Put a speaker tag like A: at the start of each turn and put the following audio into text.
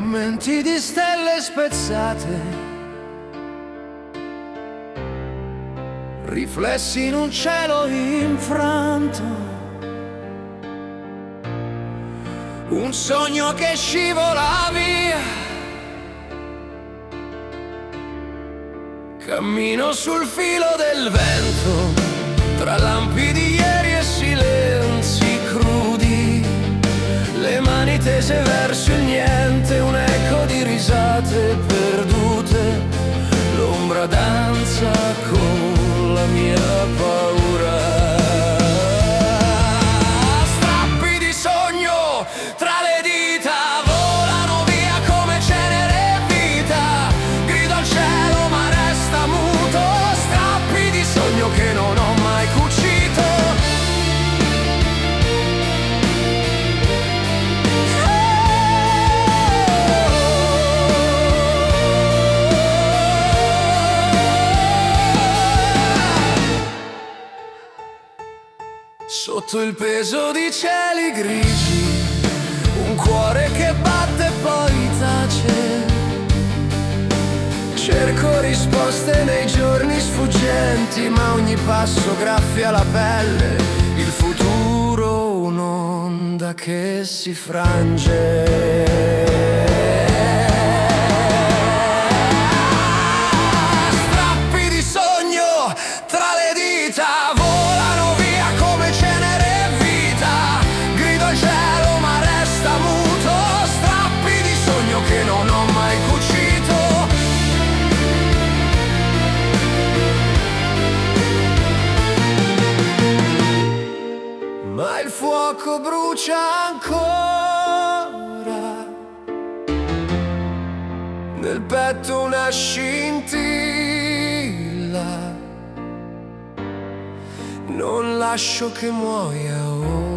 A: frammenti di stelle spezzate, riflessi in un cielo infranto, un sogno che scivola via. Cammino sul filo del vento, tra lampi di ieri e silenzi crudi, le mani tese verso il niente, un eco di risate perdute, l'ombra danza con la mia paura. Strappi di sogno tra le dita, volano via come cenere e vita, grido al cielo ma resta muto, strappi di sogno che non ho mai cucito. Sotto il peso di cieli grigi, un cuore che batte e poi tace. Cerco risposte nei giorni sfuggenti, ma ogni passo graffia la pelle. Il futuro un'onda che si frange. Strappi di sogno tra le dita, volano via come cenere e vita, grido al cielo ma resta muto, strappi di sogno che non ho mai cucito. Ma il fuoco brucia ancora, nel petto una scintilla, non lascio che muoia ora.